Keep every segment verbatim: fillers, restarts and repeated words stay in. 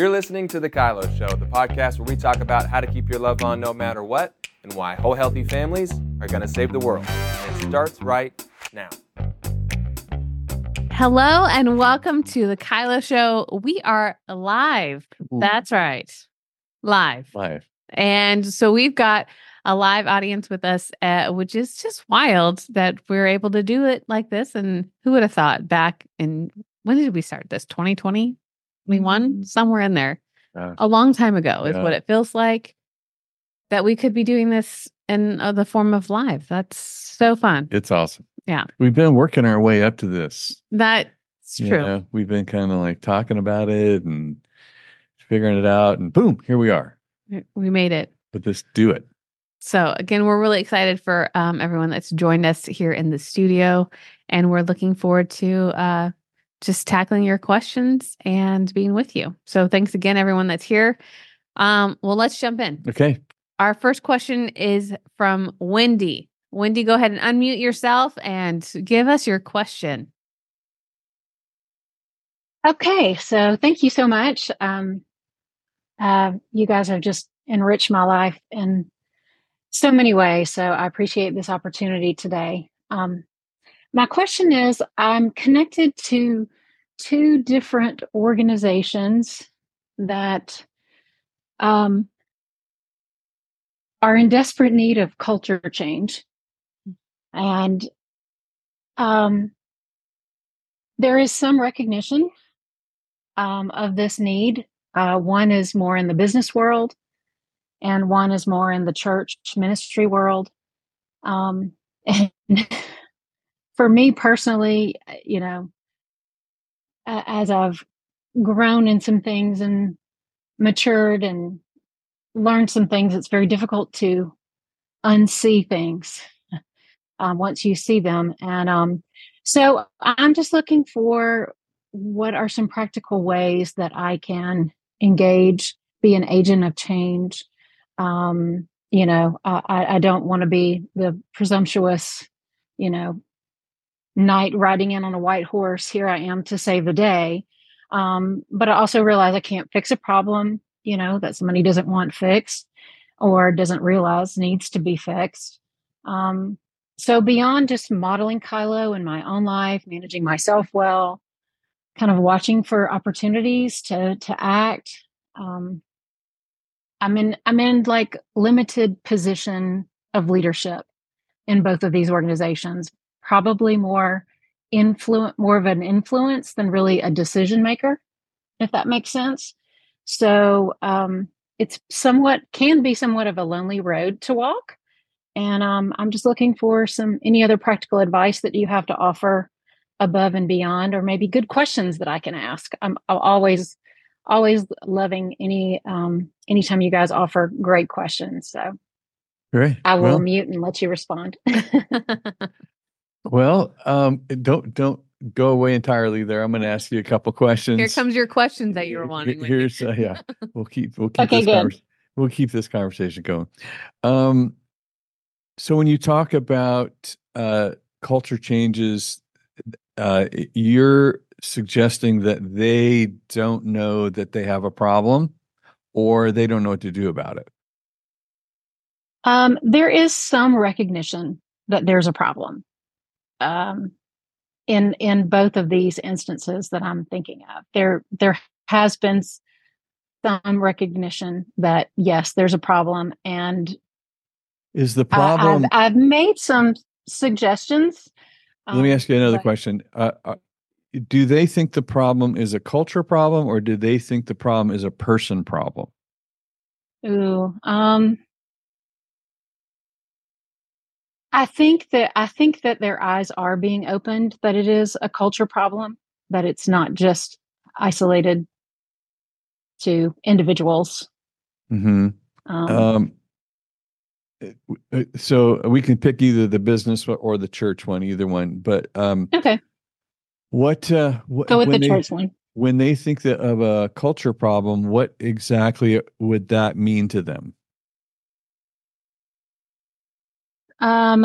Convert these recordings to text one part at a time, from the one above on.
You're listening to The Kylo Show, the podcast where we talk about how to keep your love on no matter what and why whole healthy families are going to save the world. And it starts right now. Hello and welcome to The Kylo Show. We are live. Ooh. That's right. Live. Live. And so we've got a live audience with us, uh, which is just wild that we're able to do it like this. And who would have thought back in, when did we start this? twenty twenty? twenty-one? Somewhere in there. Uh, A long time ago is yeah. what it feels like that we could be doing this in uh, the form of live. That's so fun. It's awesome. Yeah. We've been working our way up to this. That's You true. know, we've been kind of like talking about it and figuring it out, and boom, here we are. We made it. But let's do it. So again, we're really excited for um, everyone that's joined us here in the studio, and we're looking forward to uh, just tackling your questions and being with you. So thanks again, everyone that's here. Um, well, let's jump in. Okay. Our first question is from Wendy. Wendy, go ahead and unmute yourself and give us your question. Okay, so thank you so much. Um, uh, you guys have just enriched my life in so many ways, so I appreciate this opportunity today. Um, my question is, I'm connected to two different organizations that um, are in desperate need of culture change. And um, there is some recognition um, of this need. Uh, one is more in the business world, and one is more in the church ministry world. Um, and for me personally, you know, uh, as I've grown in some things and matured and learned some things, it's very difficult to unsee things um, once you see them. And um, so I'm just looking for what are some practical ways that I can engage, be an agent of change. Um, you know, I, I don't want to be the presumptuous, you know, knight riding in on a white horse. Here I am to save the day. Um, but I also realize I can't fix a problem, you know, that somebody doesn't want fixed or doesn't realize needs to be fixed. Um, so beyond just modeling Kylo in my own life, managing myself well, kind of watching for opportunities to to act. Um, I'm in I'm in like limited position of leadership in both of these organizations. Probably more influence, more of an influence than really a decision maker, if that makes sense. So um, it's somewhat can be somewhat of a lonely road to walk. And um, I'm just looking for some any other practical advice that you have to offer above and beyond, or maybe good questions that I can ask. I'm, I'm always, always loving any um, anytime you guys offer great questions. So Great. I will Well, mute and let you respond. well, um, don't don't go away entirely there. I'm going to ask you a couple questions. Here comes your questions that you were wanting. Here- Here's uh, yeah. We'll keep we'll keep Okay, this good. convers- we'll keep this conversation going. Um, so when you talk about uh, culture changes, uh, you're suggesting that they don't know that they have a problem, or they don't know what to do about it. Um, there is some recognition that there's a problem um, in in both of these instances that I'm thinking of. There there has been some recognition that yes, there's a problem, and Is the I, problem? I've I've made some suggestions. Let me um, ask you another but- question. Uh, uh, do they think the problem is a culture problem, or do they think the problem is a person problem? Ooh, um, I think that I think that their eyes are being opened, that it is a culture problem, that it's not just isolated to individuals. Mm-hmm. Um, Um, uh, so we can pick either the business or the church one, either one. But um, okay, what uh, what go with when the they, church one. when they think that of a culture problem, what exactly would that mean to them? Um,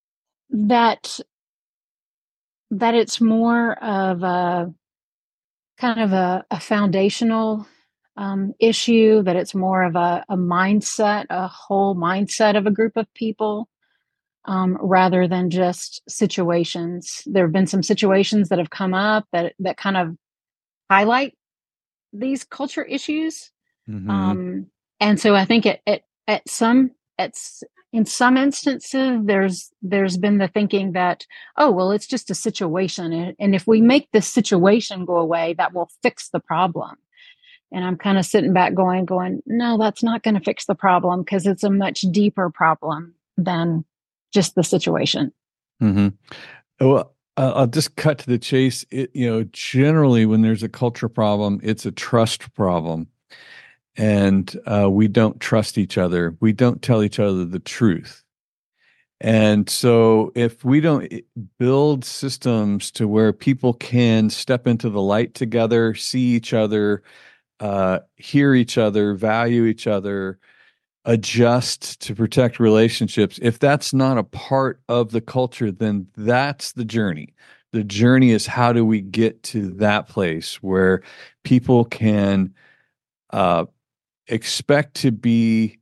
that that it's more of a kind of a, a foundational um, issue, that it's more of a, a mindset, a whole mindset of a group of people, um, rather than just situations. There have been some situations that have come up that that kind of highlight these culture issues. Mm-hmm. Um, and so I think it, it, at some, it's in some instances, there's, there's been the thinking that, oh, well, it's just a situation. And, and if we make this situation go away, that will fix the problem. And I'm kind of sitting back going, going, no, that's not going to fix the problem, because it's a much deeper problem than just the situation. Mm-hmm. Well, uh, I'll just cut to the chase. It, you know, generally when there's a culture problem, it's a trust problem. And uh, we don't trust each other. We don't tell each other the truth. And so if we don't build systems to where people can step into the light together, see each other, uh, hear each other, value each other, adjust to protect relationships, if that's not a part of the culture, then that's the journey. The journey is, how do we get to that place where people can uh, expect to be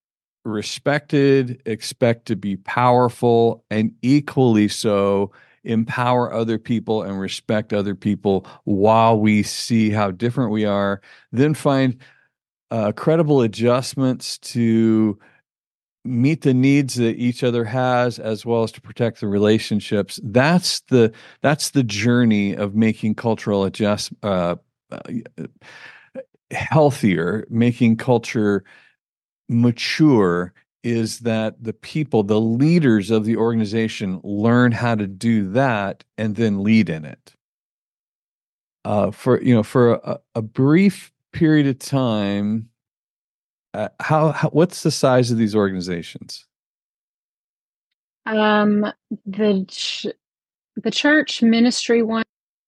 respected, expect to be powerful, and equally so empower other people and respect other people while we see how different we are, then find uh, credible adjustments to meet the needs that each other has, as well as to protect the relationships. That's the that's the journey of making cultural adjust uh, uh, healthier, making culture mature, is that the people, the leaders of the organization, learn how to do that and then lead in it. Uh, for you know, for a, a brief period of time, uh, how, how what's the size of these organizations? Um, the ch- the church ministry one.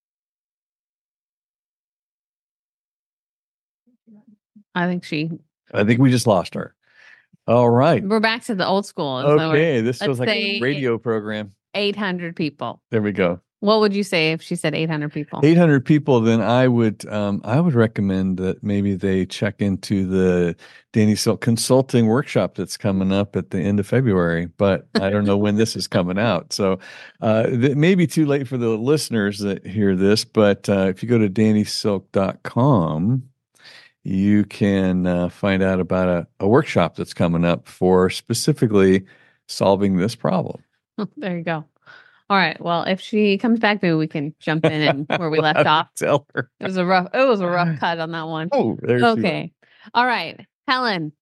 I think she. I think we just lost her. All right. We're back to the old school. Okay, So this feels like a radio program. eight hundred people. There we go. What would you say if she said eight hundred people? eight hundred people, then I would um, I would recommend that maybe they check into the Danny Silk Consulting Workshop that's coming up at the end of February, but I don't know when this is coming out. So uh, it may be too late for the listeners that hear this, but uh, if you go to danny silk dot com, you can uh, find out about a, a workshop that's coming up for specifically solving this problem. There you go. All right. Well, if she comes back, maybe we can jump in and where we We'll left have to off. Tell her. It was a rough. It was a rough cut on that one. Oh, there's Okay. All right, Helen.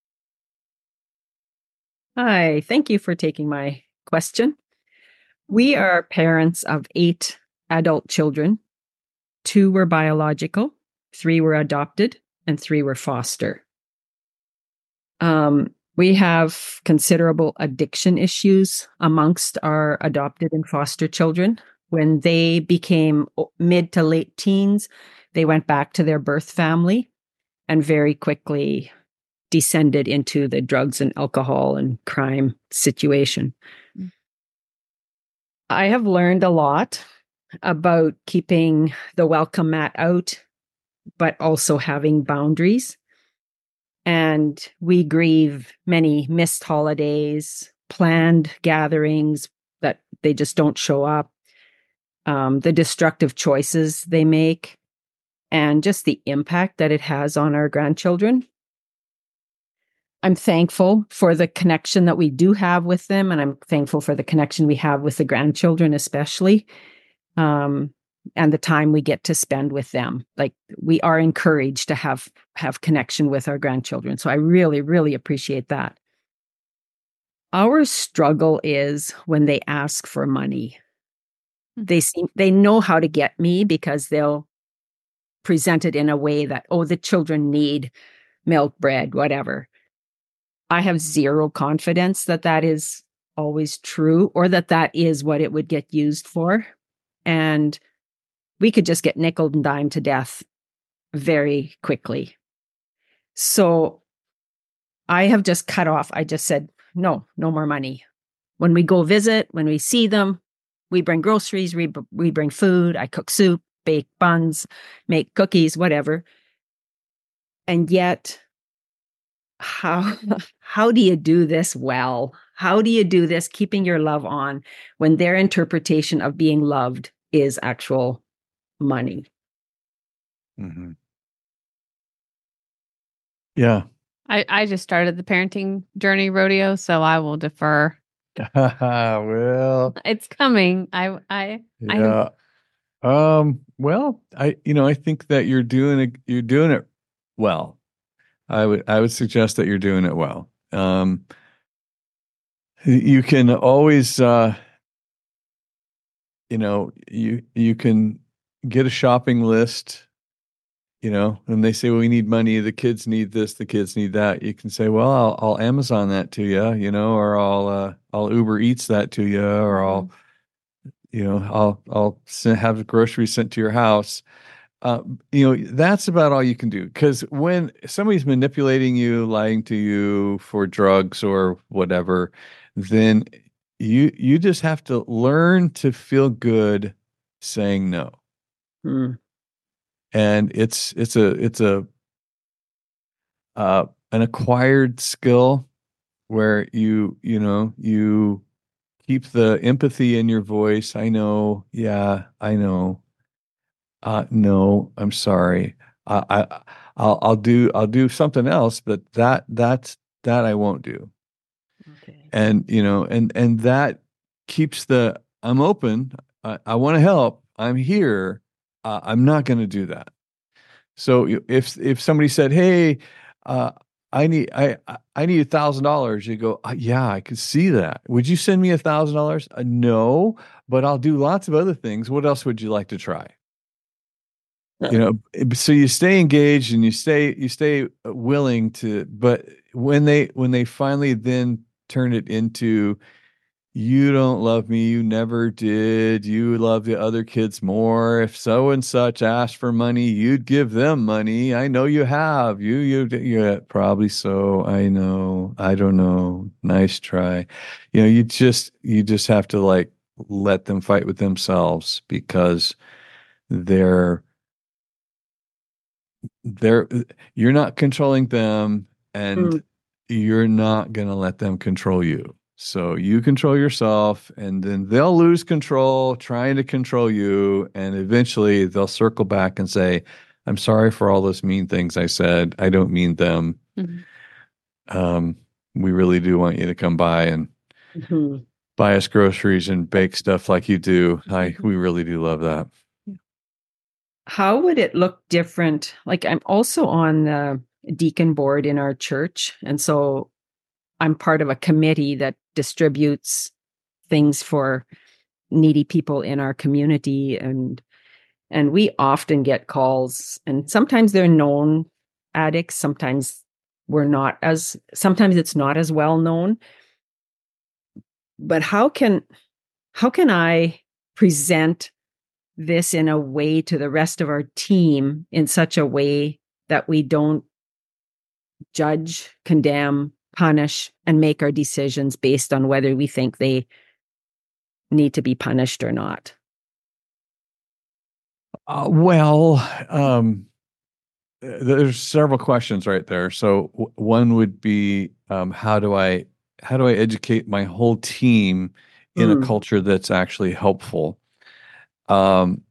Hi. Thank you for taking my question. We are parents of eight adult children. Two were biological, three were adopted, and three were foster. Um, we have considerable addiction issues amongst our adopted and foster children. When they became mid to late teens, they went back to their birth family and very quickly descended into the drugs and alcohol and crime situation. Mm. I have learned a lot about keeping the welcome mat out, but also having boundaries. And we grieve many missed holidays, planned gatherings that they just don't show up, um, the destructive choices they make, and just the impact that it has on our grandchildren. I'm thankful for the connection that we do have with them, and I'm thankful for the connection we have with the grandchildren, especially. Um, and the time we get to spend with them. Like, we are encouraged to have, have connection with our grandchildren. So I really, really appreciate that. Our struggle is when they ask for money. They seem, they know how to get me because they'll present it in a way that, oh, the children need milk, bread, whatever. I have zero confidence that that is always true, or that that is what it would get used for. And we could just get nickeled and dimed to death very quickly. So I have just cut off. I just said, no, no more money. When we go visit, when we see them, we bring groceries, we, we bring food, I cook soup, bake buns, make cookies, whatever. And yet, how how do you do this well? How do you do this keeping your love on when their interpretation of being loved is actual money? Mm-hmm. Yeah. I, I just started the parenting journey rodeo, so I will defer. Well, It's coming. I I yeah. Um, well, I you know, I think that you're doing it you're doing it well. I would I would suggest that you're doing it well. Um, you can always uh you know, you you can get a shopping list, you know, and they say, well, we need money, the kids need this, the kids need that. You can say, well, I'll, I'll Amazon that to you, you know, or I'll uh, I'll Uber Eats that to you, or I'll, you know, I'll I'll send, have the groceries sent to your house. Uh, you know, that's about all you can do. Because when somebody's manipulating you, lying to you for drugs or whatever, then you you just have to learn to feel good saying no. Hmm. And it's it's a it's a uh, an acquired skill where you you know you keep the empathy in your voice. I know, yeah, I know. Uh, no, I'm sorry. I, I I'll I'll do I'll do something else, but that that's that I won't do. Okay. And you know, and and that keeps the I'm open. I, I want to help. I'm here. Uh, I'm not going to do that. So if if somebody said, "Hey, uh, I need I I need a thousand dollars," you go, uh, "Yeah, I could see that. Would you send me a thousand dollars?" No, but I'll do lots of other things. What else would you like to try? You know, so you stay engaged and you stay you stay willing to. But when they when they finally then turn it into, you don't love me, you never did, you love the other kids more. If so and such asked for money, you'd give them money. I know you have. You you you probably so. I know. I don't know. Nice try. You know, you just you just have to like let them fight with themselves, because they're they're you're not controlling them, and Mm. you're not going to let them control you. So you control yourself, and then they'll lose control trying to control you. And eventually they'll circle back and say, I'm sorry for all those mean things I said. I don't mean them. Mm-hmm. Um, we really do want you to come by and Mm-hmm. buy us groceries and bake stuff like you do. I, we really do love that. How would it look different? Like, I'm also on the deacon board in our church. And so I'm part of a committee that distributes things for needy people in our community. And and we often get calls, and sometimes they're known addicts. Sometimes we're not as, sometimes it's not as well known. But how can how can I present this in a way to the rest of our team in such a way that we don't judge, condemn, punish, and make our decisions based on whether we think they need to be punished or not? Uh, well, um, there's several questions right there. So w- one would be, um, how do I how do I educate my whole team in a Mm. culture that's actually helpful? Um,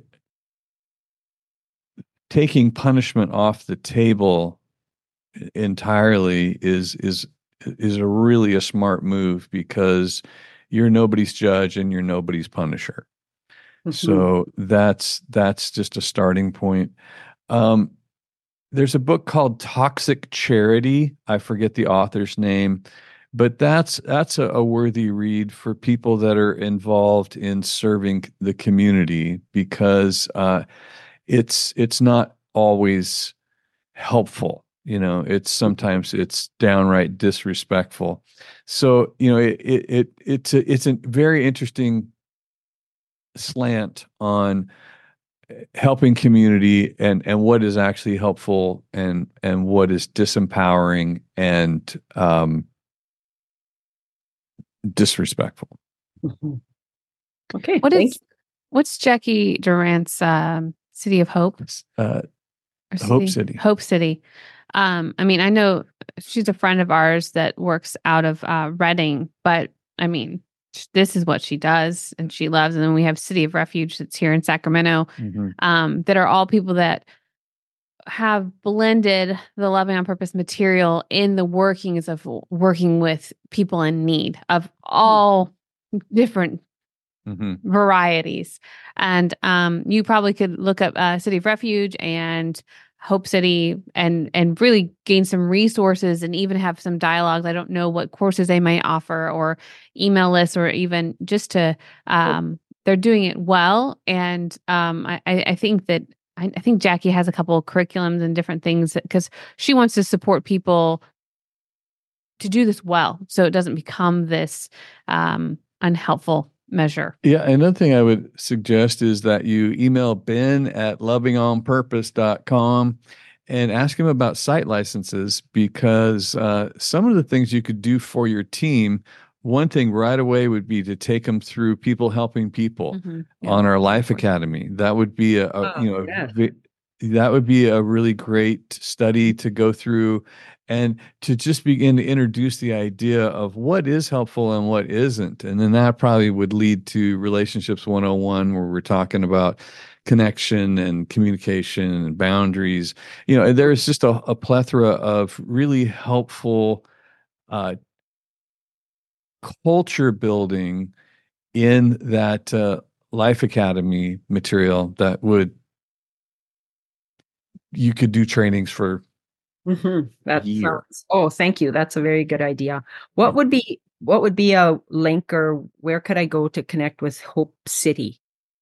taking punishment off the table entirely is is is a really a smart move, because you're nobody's judge and you're nobody's punisher. Mhm. So that's that's just a starting point. Um, there's a book called Toxic Charity. I forget the author's name, but that's that's a, a worthy read for people that are involved in serving the community, because uh, it's it's not always helpful. You know, it's sometimes it's downright disrespectful. So you know, it it, it it's a, it's a very interesting slant on helping community, and and what is actually helpful, and and what is disempowering and um disrespectful. Mhm. Okay. What thank is What's Jackie Durant's um, City of Hope? Uh, Or Hope City. Hope City. Um, I mean, I know she's a friend of ours that works out of uh, Reading, but I mean, sh- this is what she does and she loves. And then we have City of Refuge that's here in Sacramento, Mhm. um, that are all people that have blended the Loving on Purpose material in the workings of working with people in need of all different Mhm. varieties. And um, you probably could look up uh, City of Refuge and Hope City and and really gain some resources and even have some dialogues. I don't know what courses they might offer or email lists or even just to um, they're doing it well. And um, I, I I think that I, I think Jackie has a couple of curriculums and different things because she wants to support people to do this well, so it doesn't become this um, unhelpful measure. Yeah, another thing I would suggest is that you email Ben at loving on purpose dot com and ask him about site licenses because uh, some of the things you could do for your team, one thing right away would be to take them through People Helping People Mhm. Yeah. on our Life Academy. That would be a, a Oh, you know a yeah. vi- that would be a really great study to go through and to just begin to introduce the idea of what is helpful and what isn't. And then that probably would lead to Relationships one oh one, where we're talking about connection and communication and boundaries. You know, there's just a, a plethora of really helpful uh, culture building in that uh, Life Academy material that would, you could do trainings for Mhm. That year. sounds. Oh, thank you. That's a very good idea. What would be what would be a link, or where could I go to connect with Hope City?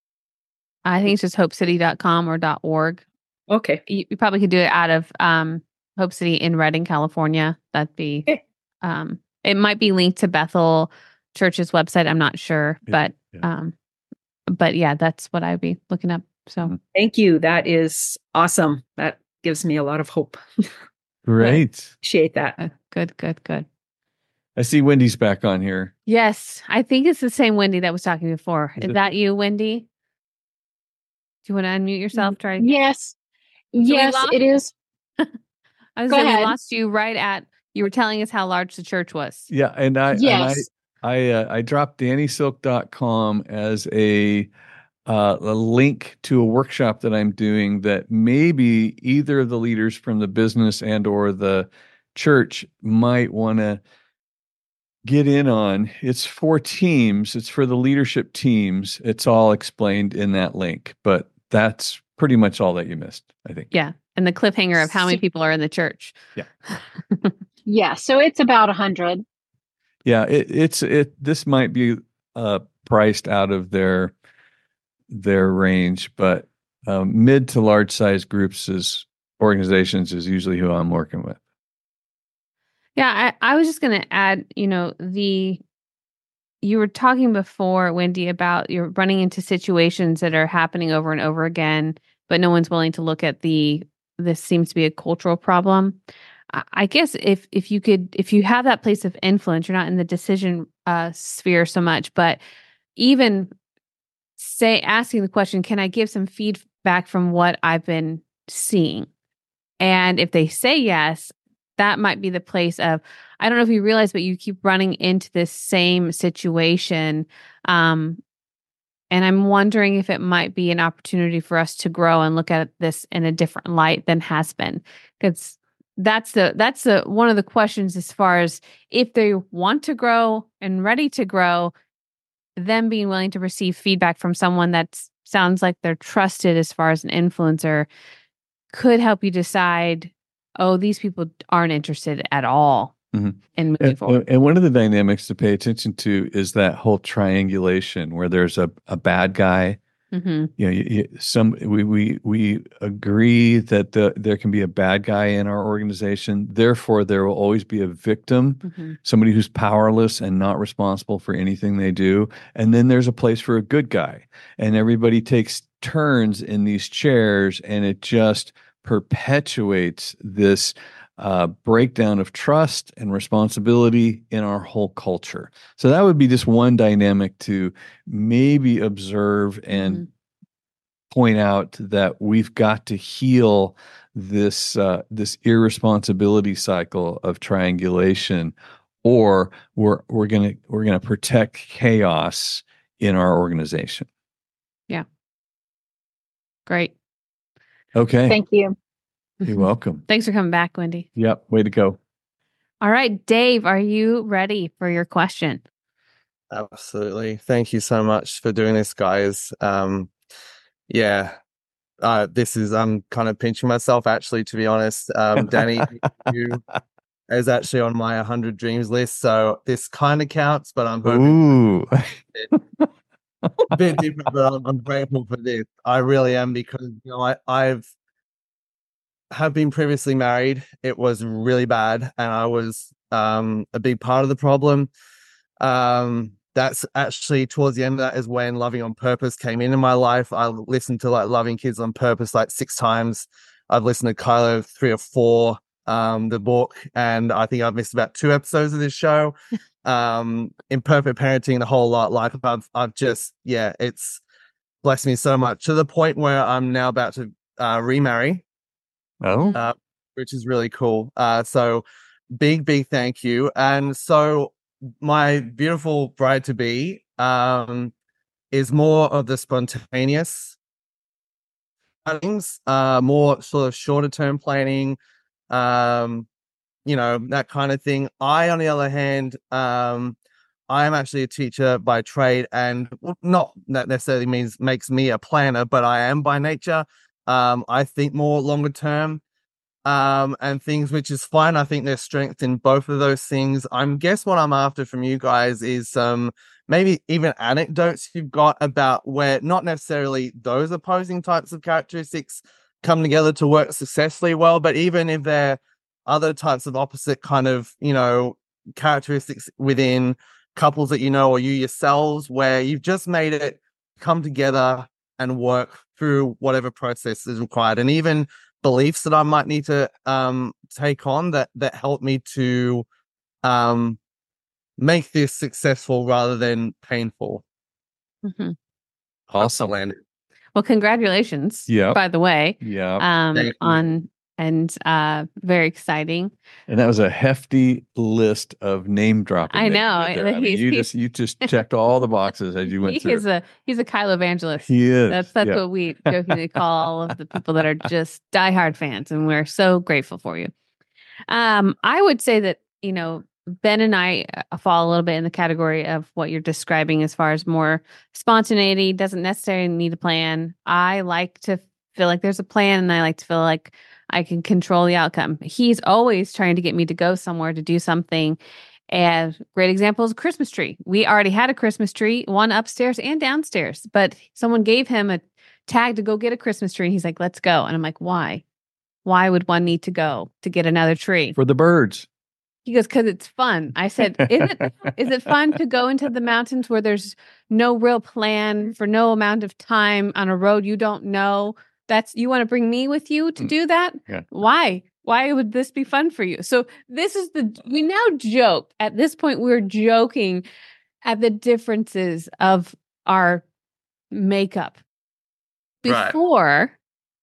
I think it's just hope city dot com or .org. Okay. You, you probably could do it out of um, Hope City in Redding, California. That'd be, Okay. um, it might be linked to Bethel Church's website. I'm not sure, Yeah, but, yeah. um, but yeah, that's what I'd be looking up. So Mhm. Thank you. That is awesome. That gives me a lot of hope. Great. Appreciate that. uh, good, good, good. I see Wendy's back on here. Yes, I think it's the same Wendy that was talking before. Is Is it? that you, Wendy? Do you want to unmute yourself? Try again. Yes. we Yes, lost- it is. I was Go saying we ahead. lost you right at you were telling us how large the church was. Yeah, and I Yes. and I I uh, I dropped danny silk dot com as a uh, a link to a workshop that I'm doing that maybe either of the leaders from the business and or the church might want to get in on. It's for teams. It's for the leadership teams. It's all explained in that link, but that's pretty much all that you missed, I think. Yeah. And the cliffhanger of how many So- people are in the church. Yeah. Yeah, so it's about a hundred. Yeah, it, it's it. This might be uh, priced out of their their range, but um, mid to large size groups is organizations is usually who I'm working with. Yeah, I, I was just going to add, you know, the you were talking before, Wendy, about you're running into situations that are happening over and over again, but no one's willing to look at the this seems to be a cultural problem. I, I guess if if you could if you have that place of influence, you're not in the decision uh, sphere so much, but even say asking the question, can I give some feedback from what I've been seeing? And if they say yes, that might be the place of, I don't know if you realize, but you keep running into this same situation. Um, and I'm wondering if it might be an opportunity for us to grow and look at this in a different light than has been. Because that's the that's the one of the questions as far as if they want to grow and ready to grow, them being willing to receive feedback from someone that sounds like they're trusted as far as an influencer could help you decide, oh, these people aren't interested at all Mhm. in moving And, forward. and one of the dynamics to pay attention to is that whole triangulation where there's a, a bad guy. Mm-hmm. You know, you, you, some we we we agree that the, there can be a bad guy in our organization. Therefore, there will always be a victim, Mm-hmm. somebody who's powerless and not responsible for anything they do. And then there's a place for a good guy, and everybody takes turns in these chairs, and it just perpetuates this uh, breakdown of trust and responsibility in our whole culture. So that would be just one dynamic to maybe observe and Mhm. point out that we've got to heal this uh, this irresponsibility cycle of triangulation, or we're we're gonna we're gonna protect chaos in our organization. Great. Okay, Thank you. you're welcome. Thanks for coming back, Wendy. Yep, way to go. All right, Dave, are you ready for your question? Absolutely. Thank you so much for doing this, guys. Um, yeah, uh, this is, I'm kind of pinching myself, actually, to be honest. Um, Danny, you is actually on my one hundred Dreams list, so this kind of counts, but I'm hoping Ooh. a bit different, but I'm, I'm grateful for this. I really am, because, you know, I, I've have been previously married. It was really bad, and I was um, a big part of the problem. Um, that's actually towards the end of that is when Loving on Purpose came into my life. I listened to like Loving Kids on Purpose like six times. I've listened to Kylo three or four, um, the book, and I think I've missed about two episodes of this show. um, Imperfect Parenting, the whole lot. Like I've, I've just, yeah, it's blessed me so much, to the point where I'm now about to uh, remarry. Oh, Uh, which is really cool. Uh, so big, big thank you. And so my beautiful bride to be um, is more of the spontaneous things, uh, more sort of shorter term planning, um, you know, that kind of thing. I, on the other hand, um, I am actually a teacher by trade, and not that necessarily means makes me a planner, but I am by nature. Um, I think more longer term. Um, and things, which is fine. I think there's strength in both of those things. I'm guess what I'm after from you guys is some um, maybe even anecdotes you've got about where not necessarily those opposing types of characteristics come together to work successfully well, but even if they're other types of opposite kind of, you know, characteristics within couples that you know, or you yourselves, where you've just made it come together and work through whatever process is required. And even beliefs that I might need to um take on that that help me to um make this successful rather than painful. Mm-hmm. awesome. Landed. Well, congratulations, Yep. by the way, Yeah. um, Thank you. on and uh, very exciting. And that was a hefty list of name dropping. I that you know. did there. I mean, He's- you he's- just you just checked all the boxes as you went He through. is a he's a Kyle evangelist. He is. That's that's yeah. what we jokingly call all of the people that are just diehard fans, and we're so grateful for you. Um, I would say that, you know, Ben and I uh, fall a little bit in the category of what you're describing as far as more spontaneity, doesn't necessarily need a plan. I like to feel like there's a plan, and I like to feel like I can control the outcome. He's always trying to get me to go somewhere to do something. And great example is a Christmas tree. We already had a Christmas tree, one upstairs and downstairs, but someone gave him a tag to go get a Christmas tree. And he's like, let's go. And I'm like, why? Why would one need to go to get another tree? For the birds. He goes, because it's fun. I said, is it is it fun to go into the mountains where there's no real plan for no amount of time on a road you don't know? That's you want to bring me with you to do that? Yeah. Why? Why would this be fun for you? So this is the we now joke at this point. We're joking at the differences of our makeup. Right. Before,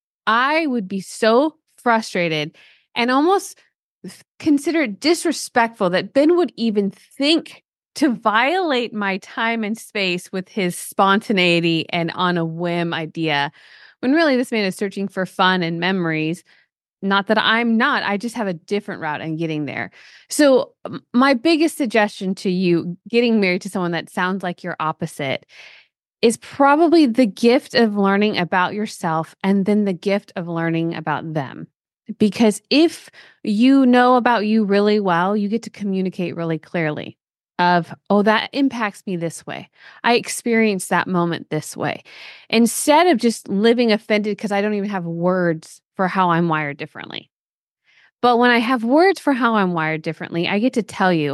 I would be so frustrated and almost consider it disrespectful that Ben would even think to violate my time and space with his spontaneity and on a whim idea, when really this man is searching for fun and memories. Not that I'm not, I just have a different route in getting there. So m- my biggest suggestion to you, getting married to someone that sounds like your opposite, is probably the gift of learning about yourself and then the gift of learning about them. Because if you know about you really well, you get to communicate really clearly of, oh, that impacts me this way. I experienced that moment this way. Instead of just living offended because I don't even have words for how I'm wired differently. But when I have words for how I'm wired differently, I get to tell you,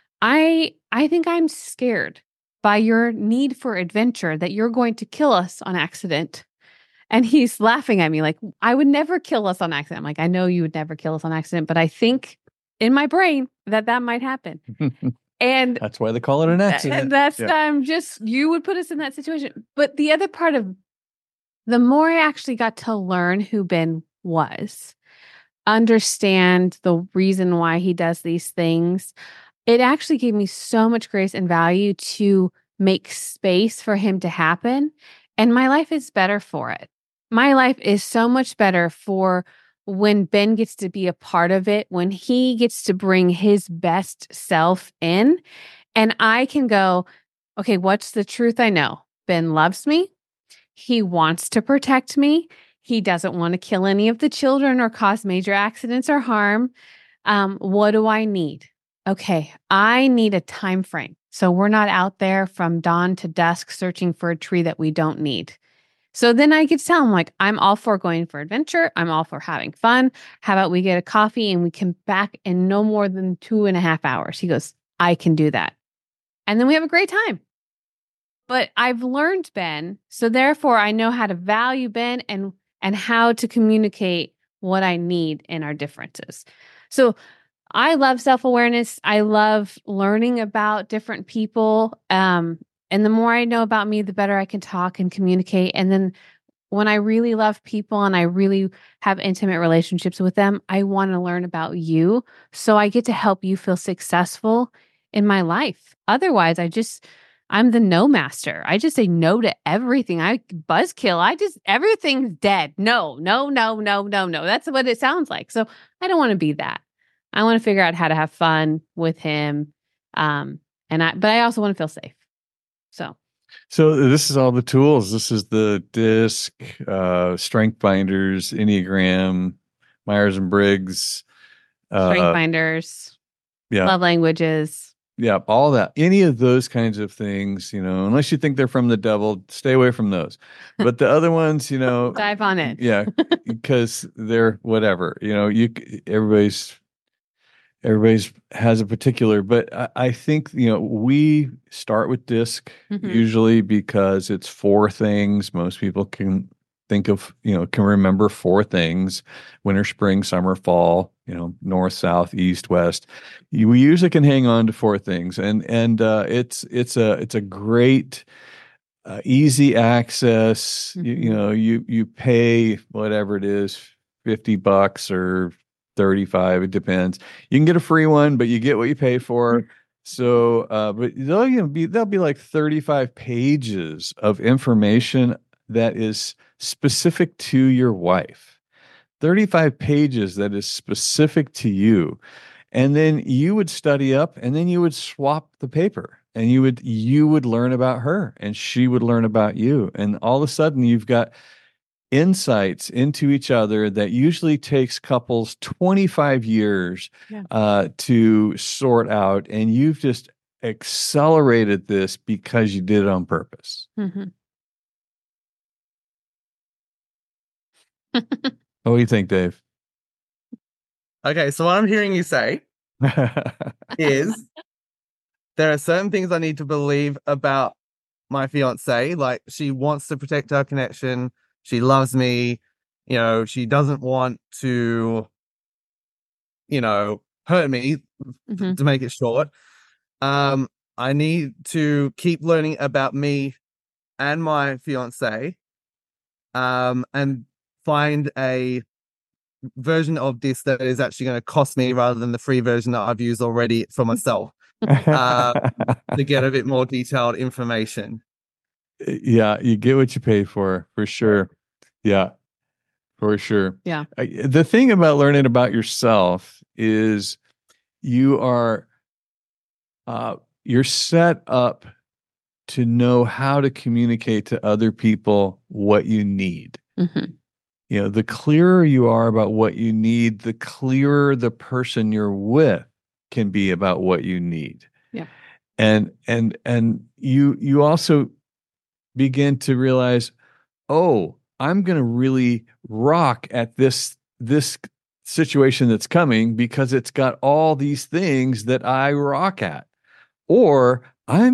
I I think I'm scared by your need for adventure, that you're going to kill us on accident. And he's laughing at me like, I would never kill us on accident. I'm like, I know you would never kill us on accident, but I think in my brain that that might happen. And that's why they call it an accident. That's yeah. um, just, you would put us in that situation. But the other part of, the more I actually got to learn who Ben was, understand the reason why he does these things, it actually gave me so much grace and value to make space for him to happen. And my life is better for it. My life is so much better for when Ben gets to be a part of it, when he gets to bring his best self in, and I can go, okay, what's the truth I know? Ben loves me. He wants to protect me. He doesn't want to kill any of the children or cause major accidents or harm. Um, what do I need? Okay, I need a time frame. So we're not out there from dawn to dusk searching for a tree that we don't need. So then I get to tell him, like, I'm all for going for adventure. I'm all for having fun. How about we get a coffee and we come back in no more than two and a half hours? He goes, I can do that. And then we have a great time. But I've learned Ben, so therefore I know how to value Ben and and how to communicate what I need in our differences. So I love self-awareness. I love learning about different people. Um, and the more I know about me, the better I can talk and communicate. And then when I really love people and I really have intimate relationships with them, I want to learn about you. So I get to help you feel successful in my life. Otherwise, I just, I'm the no master. I just say no to everything. I buzzkill. I just, everything's dead. No, no, no, no, no, no. That's what it sounds like. So I don't want to be that. I want to figure out how to have fun with him. Um, and I, but I also want to feel safe. So, so this is all the tools. This is the DISC, uh, Strength Finders, Enneagram, Myers and Briggs, uh, Strength Finders, yeah, love languages. Yeah, all that. Any of those kinds of things, you know, unless you think they're from the devil, stay away from those. But the other ones, you know, dive on it. Yeah, because they're whatever, you know, you everybody's everybody's has a particular, but I, I think, you know, we start with DISC Mhm. usually because it's four things. Most people can think of, you know, can remember four things: winter, spring, summer, fall, you know, north, south, east, west. You, we usually can hang on to four things, and and uh, it's it's a it's a great uh, easy access. You, you Mhm. know, you you pay whatever it is, fifty bucks or thirty-five, it depends. You can get a free one, but you get what you pay for. So, uh, but there'll, you know, be there'll be like thirty-five pages of information that is specific to your wife. thirty-five pages that is specific to you. And then you would study up, and then you would swap the paper, and you would you would learn about her, and she would learn about you. And all of a sudden you've got insights into each other that usually takes couples twenty-five years Yeah. uh, to sort out. And you've just accelerated this because you did it on purpose. Mhm. What do you think, Dave? Okay, so what I'm hearing you say is there are certain things I need to believe about my fiance. Like, she wants to protect our connection. She loves me. You know, she doesn't want to, you know, hurt me, Mhm. to make it short. Um, I need to keep learning about me and my fiance, um, and find a version of this that is actually going to cost me rather than the free version that I've used already for myself, uh, to get a bit more detailed information. Yeah, you get what you pay for, for sure. Yeah, for sure. Yeah. I, the thing about learning about yourself is you are uh, you're set up to know how to communicate to other people what you need. Mhm. You know, the clearer you are about what you need, the clearer the person you're with can be about what you need. Yeah. And and and you you also begin to realize, oh, I'm going to really rock at this this situation that's coming because it's got all these things that I rock at. Or I'm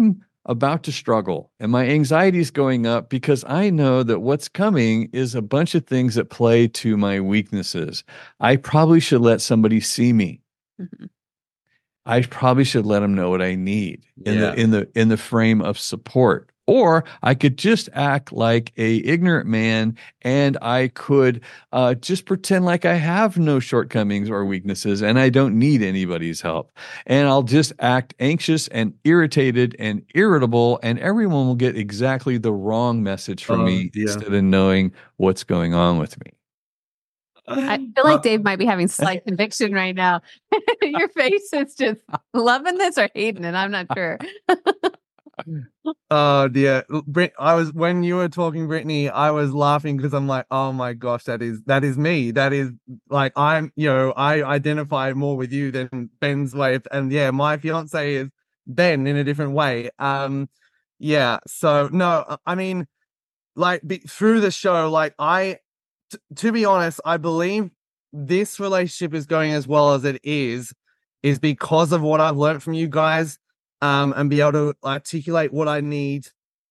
about to struggle and my anxiety is going up because I know that what's coming is a bunch of things that play to my weaknesses. I probably should let somebody see me. Mhm. I probably should let them know what I need in Yeah. the in the in the frame of support. Or I could just act like a ignorant man and I could uh, just pretend like I have no shortcomings or weaknesses and I don't need anybody's help. And I'll just act anxious and irritated and irritable, and everyone will get exactly the wrong message from Oh, me dear. instead of knowing what's going on with me. I feel like Dave might be having slight conviction right now. Your face is just loving this or hating it. I'm not sure. Oh dear. L- Brit, I was when you were talking, Brittany, I was laughing because I'm like, oh my gosh, that is that is me. That is like I'm, you know, I identify more with you than Ben's way. of- And yeah, my fiance is Ben in a different way. Um, yeah. So no, uh, I mean, like be, through the show, like I, t- to be honest, I believe this relationship is going as well as it is, is because of what I've learned from you guys, um, and be able to articulate what I need,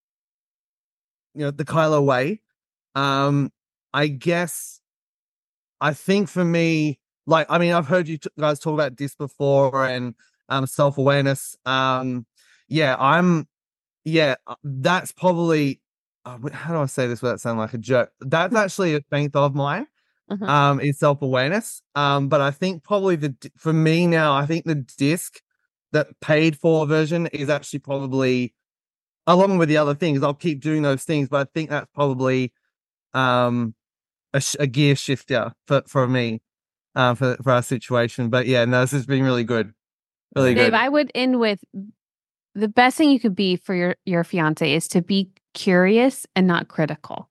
you know, the Kylo way. Um, I guess I think for me, like, I mean, I've heard you t- guys talk about this before and um self awareness. Um, yeah, I'm, yeah, uh, that's probably. Uh, wh- how do I say this without sounding like a jerk? That's actually a strength of mine. Mhm. Um, is self awareness. Um, but I think probably the d- for me now, I think the disc, that paid for version, is actually probably, along with the other things. I'll keep doing those things, but I think that's probably um a, sh- a gear shifter for for me, uh, for for our situation. But yeah, no, this has been really good, really Dave, good. I would end with the best thing you could be for your, your fiance is to be curious and not critical.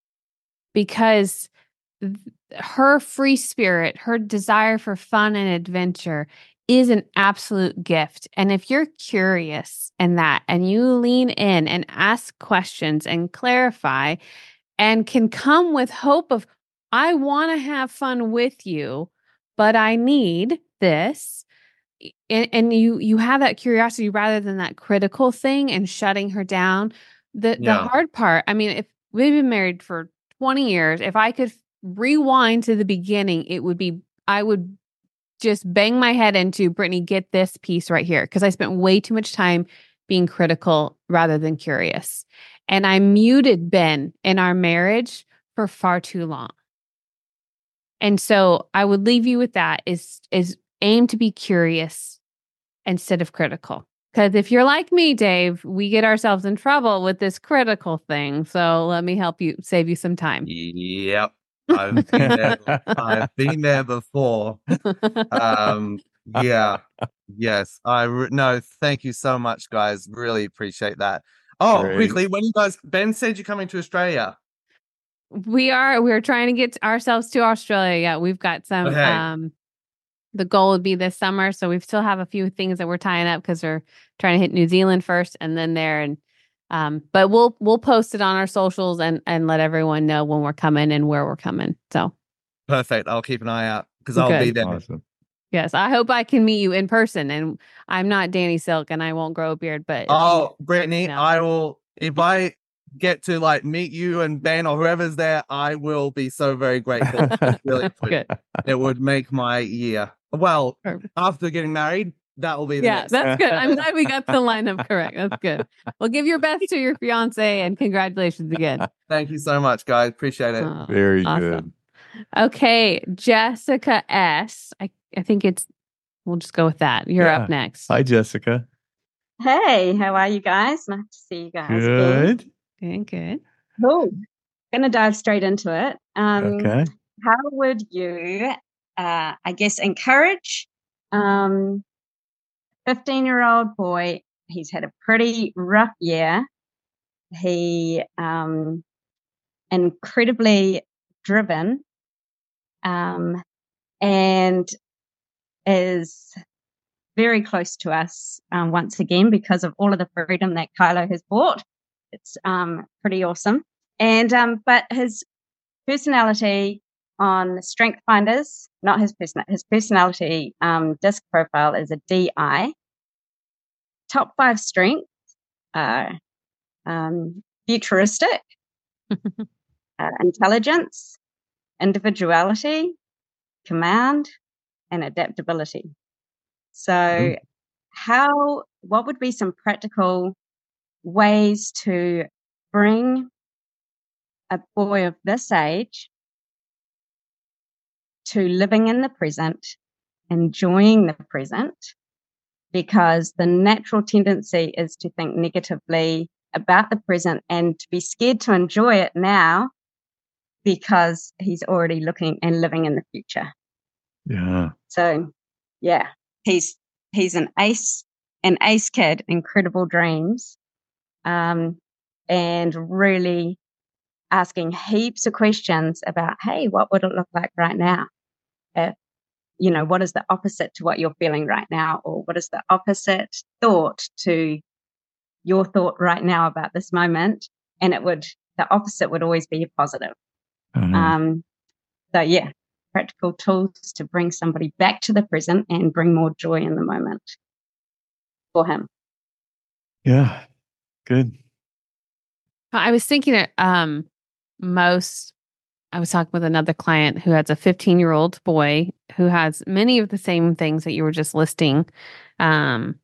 Because th- her free spirit, her desire for fun and adventure is an absolute gift. And if you're curious in that and you lean in and ask questions and clarify and can come with hope of, I want to have fun with you, but I need this. And, and you you have that curiosity rather than that critical thing and shutting her down. The the Yeah. hard part, I mean, if we've been married for twenty years, if I could rewind to the beginning, it would be I would just bang my head into, Brittany, get this piece right here, because I spent way too much time being critical rather than curious. And I muted Ben in our marriage for far too long. And so I would leave you with that is is aim to be curious instead of critical. Because if you're like me, Dave, we get ourselves in trouble with this critical thing. So let me help you, save you some time. Yep, I've been there. I've been there before. Um, yeah, yes. I re- no, thank you so much, guys. Really appreciate that. Oh, Great. quickly, when you guys, Ben said you're coming to Australia. We are we're trying to get ourselves to Australia. Yeah, we've got some Okay. um the goal would be this summer. So we still have a few things that we're tying up because we're trying to hit New Zealand first and then there. And um, but we'll we'll post it on our socials and and let everyone know when we're coming and where we're coming. So Perfect. I'll keep an eye out because I'll be Good. there. Awesome. yes, I hope I can meet you in person. And I'm not Danny Silk and I won't grow a beard, but if you- Oh, Brittany, No. I will, if I get to like meet you and Ben or whoever's there, I will be so very grateful. Really would. good. It would make my year. Well, Perfect. after getting married, that will be the Yeah, next. that's good. I'm glad we got the lineup correct. That's good. Well, give your best to your fiance and congratulations again. Thank you so much, guys. Appreciate it. Oh, Very awesome. good. Okay, Jessica S. I, I think it's, we'll just go with that. You're Yeah. up next. Hi, Jessica. Hey, how are you guys? Nice to see you guys. again. Good. Good, good. Cool. Gonna dive straight into it. Um, Okay. How would you, uh, I guess, encourage um, fifteen-year-old boy? He's had a pretty rough year. He um, incredibly driven, um, and is very close to us um, once again because of all of the freedom that Kylo has brought. It's um, pretty awesome. And um, but his personality on Strength Finders, not his person, his personality um, disc profile is a D I. Top five strengths are um, futuristic, uh, intelligence, individuality, command, and adaptability. So, mm-hmm. how, what would be some practical ways to bring a boy of this age to living in the present, enjoying the present? Because the natural tendency is to think negatively about the present and to be scared to enjoy it now because he's already looking and living in the future. Yeah. So, yeah, he's he's an ace, an ace kid, incredible dreams, um, and really asking heaps of questions about, hey, what would it look like right now? If, you know, what is the opposite to what you're feeling right now? Or what is the opposite thought to your thought right now about this moment? And it would, the opposite would always be a positive. Uh-huh. Um, so yeah, practical tools to bring somebody back to the present and bring more joy in the moment for him. Yeah, good. I was thinking, um, most, I was talking with another client who has a fifteen year old boy who has many of the same things that you were just listing. Um,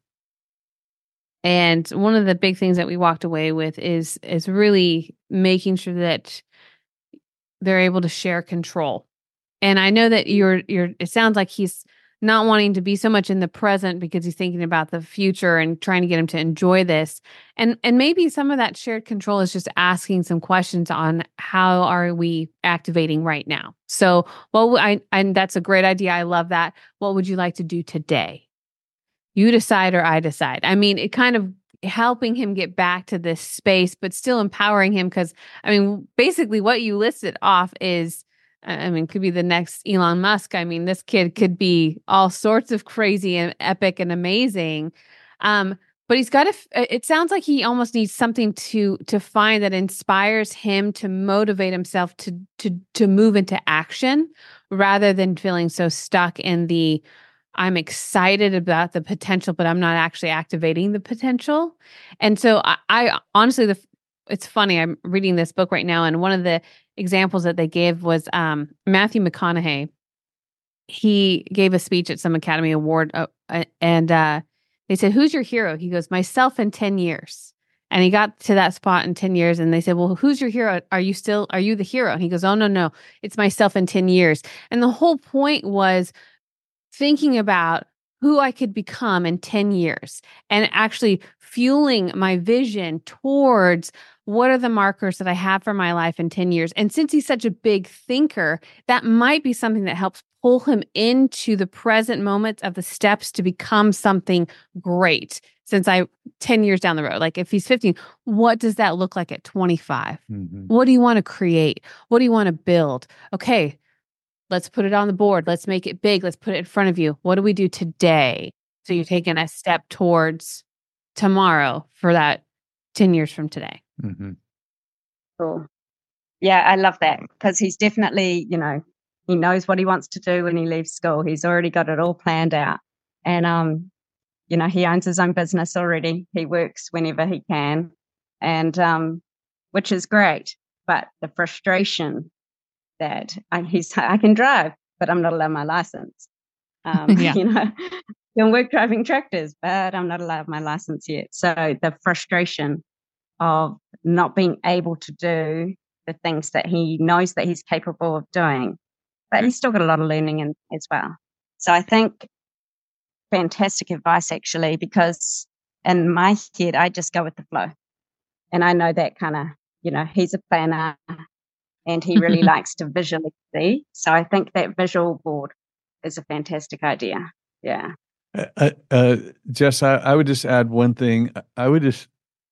and one of the big things that we walked away with is, is really making sure that they're able to share control. And I know that you're, you're, it sounds like he's not wanting to be so much in the present because he's thinking about the future and trying to get him to enjoy this. And, and maybe some of that shared control is just asking some questions on how are we activating right now? So, well, I, and that's a great idea. I love that. What would you like to do today? You decide or I decide. I mean, it kind of helping him get back to this space, but still empowering him. Cause I mean, basically what you listed off is, I mean, could be the next Elon Musk. I mean, this kid could be all sorts of crazy and epic and amazing. Um, but he's got to, it sounds like he almost needs something to, to find that inspires him to motivate himself to, to, to move into action rather than feeling so stuck in the, I'm excited about the potential, but I'm not actually activating the potential. And so I, I honestly, the, it's funny, I'm reading this book right now, and one of the examples that they gave was um, Matthew McConaughey. He gave a speech at some Academy Award, uh, and uh, they said, "Who's your hero?" He goes, "Myself in ten years." And he got to that spot in ten years, and they said, "Well, who's your hero? Are you still, are you the hero?" And he goes, "Oh, no, no, it's myself in ten years." And the whole point was thinking about who I could become in ten years and actually fueling my vision towards what are the markers that I have for my life in ten years. And since he's such a big thinker, that might be something that helps pull him into the present moments of the steps to become something great. Since I, ten years down the road, like if he's fifteen, what does that look like at twenty-five? Mm-hmm. What do you want to create? What do you want to build? Okay, let's put it on the board. Let's make it big. Let's put it in front of you. What do we do today? So you're taking a step towards tomorrow for that ten years from today. Mm-hmm. Cool. Yeah, I love that because he's definitely, you know, he knows what he wants to do when he leaves school. He's already got it all planned out. And, um, you know, he owns his own business already. He works whenever he can, and um, which is great. But the frustration that I, he's, I can drive, but I'm not allowed my license. Um, yeah. You know, I can work driving tractors, but I'm not allowed my license yet. So the frustration of not being able to do the things that he knows that he's capable of doing, but he's still got a lot of learning in as well. So I think fantastic advice actually, because in my head, I just go with the flow. And I know that kind of, you know, he's a planner and he really likes to visually see. So I think that visual board is a fantastic idea. Yeah. Uh, uh, Jess, I, I would just add one thing. I would just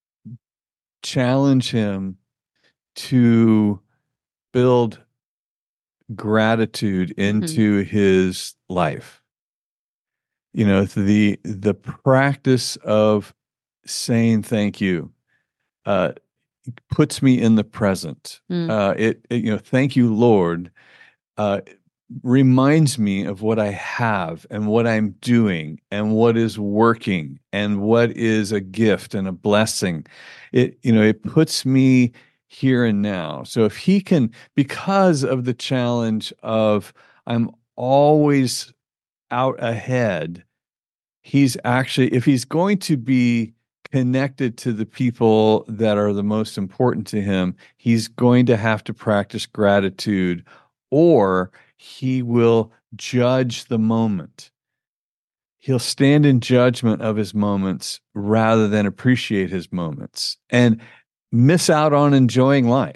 challenge him to build gratitude into mm-hmm. his life. You know, the the practice of saying thank you uh, puts me in the present. Mm. Uh, it, it, you know, thank you, Lord, uh, reminds me of what I have and what I'm doing and what is working and what is a gift and a blessing. It, you know, it puts me here and now. So if he can, because of the challenge of I'm always out ahead, he's actually, if he's going to be connected to the people that are the most important to him, he's going to have to practice gratitude, or he will judge the moment. He'll stand in judgment of his moments rather than appreciate his moments and miss out on enjoying life,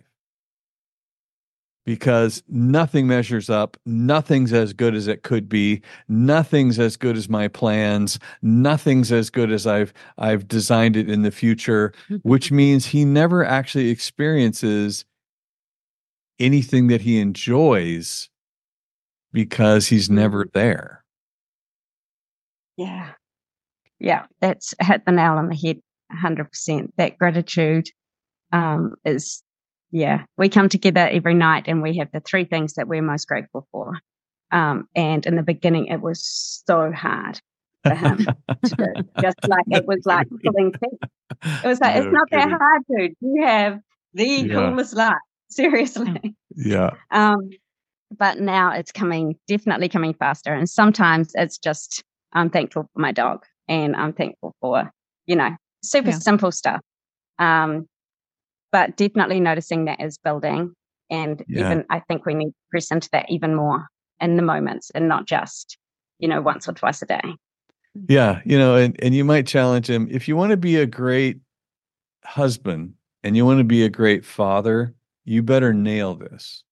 because nothing measures up. Nothing's as good as it could be. Nothing's as good as my plans. Nothing's as good as I've I've designed it in the future, which means he never actually experiences anything that he enjoys because he's never there. Yeah. Yeah, that's hit the nail on the head one hundred percent. That gratitude um, is, yeah, we come together every night and we have the three things that we're most grateful for. Um, and in the beginning, it was so hard for him to do. Just like it was like pulling teeth. It was like, No it's not kidding. that hard, dude. You have the Yeah. coolest life. Seriously. Yeah. Um, but now it's coming, definitely coming faster. And sometimes it's just, I'm thankful for my dog and I'm thankful for, you know, super Yeah. simple stuff. Um, but definitely noticing that is building. And Yeah. even, I think we need to press into that even more in the moments and not just, you know, once or twice a day. Yeah. You know, and, and you might challenge him, if you want to be a great husband and you want to be a great father, you better nail this.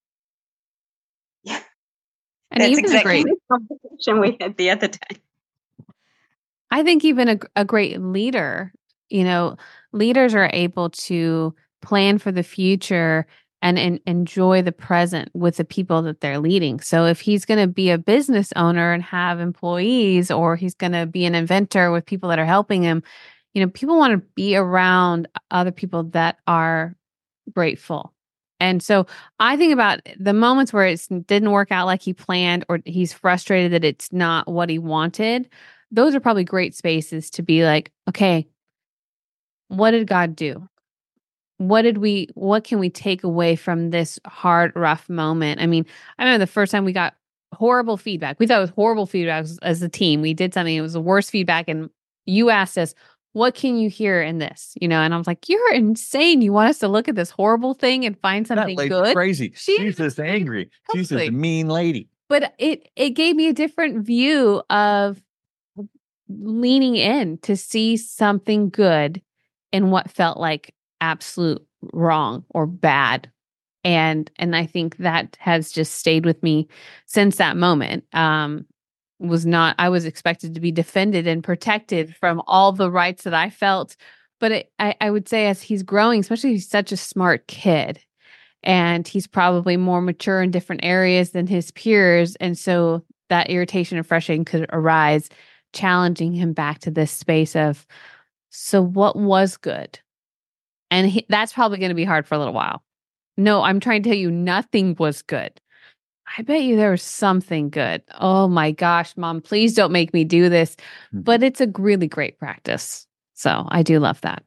And That's even exactly a great, the conversation we had the other day. I think even a, a great leader, you know, leaders are able to plan for the future and, and enjoy the present with the people that they're leading. So if he's going to be a business owner and have employees, or he's going to be an inventor with people that are helping him, you know, people want to be around other people that are grateful. And so I think about the moments where it didn't work out like he planned, or he's frustrated that it's not what he wanted. Those are probably great spaces to be like, okay, what did God do? What did we, what can we take away from this hard, rough moment? I mean, I remember the first time we got horrible feedback. We thought it was horrible feedback as, as a team. We did something, it was the worst feedback. And you asked us, what can you hear in this? You know, and I was like, you're insane. You want us to look at this horrible thing and find something that lady's good? crazy. She She's just angry. She's just Totally. a mean lady. But it it gave me a different view of leaning in to see something good in what felt like absolute wrong or bad. And and I think that has just stayed with me since that moment. Um, was not, I was expected to be defended and protected from all the rights that I felt. But it, I, I would say as he's growing, especially he's such a smart kid, and he's probably more mature in different areas than his peers. And so that irritation and frustration could arise, challenging him back to this space of, so what was good? And he, that's probably going to be hard for a little while. No, I'm trying to tell you nothing was good. I bet you there was something good. Oh my gosh, Mom, please don't make me do this. Mhm. But it's a really great practice. So I do love that.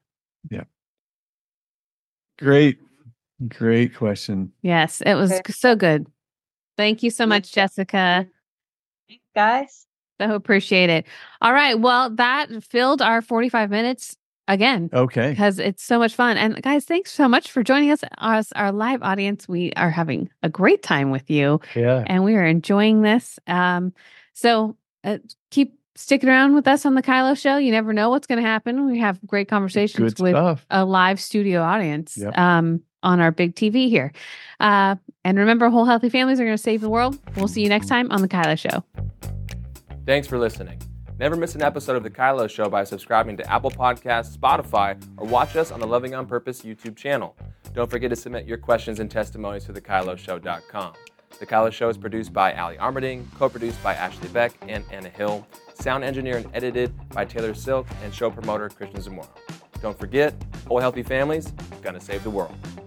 Great, great question. Yes, it was Okay. so good. Thank you so much, Jessica. Thanks, guys. So appreciate it. All right. Well, that filled our forty-five minutes again. Okay. Because it's so much fun. And guys, thanks so much for joining us, us, our live audience. We are having a great time with you, Yeah. and we are enjoying this. Um, so uh, keep sticking around with us on the Kylo Show. You never know what's going to happen. We have great conversations Good with stuff. a live studio audience Yep. um, on our big T V here. Uh, and remember, whole healthy families are going to save the world. We'll see you next time on the Kylo Show. Thanks for listening. Never miss an episode of The Kylo Show by subscribing to Apple Podcasts, Spotify, or watch us on the Loving on Purpose YouTube channel. Don't forget to submit your questions and testimonies to the kylo show dot com. The Kylo Show is produced by Ali Armerding, co-produced by Ashley Beck and Anna Hill, sound engineered and edited by Taylor Silk, and show promoter Christian Zamora. Don't forget, whole healthy families, gonna save the world.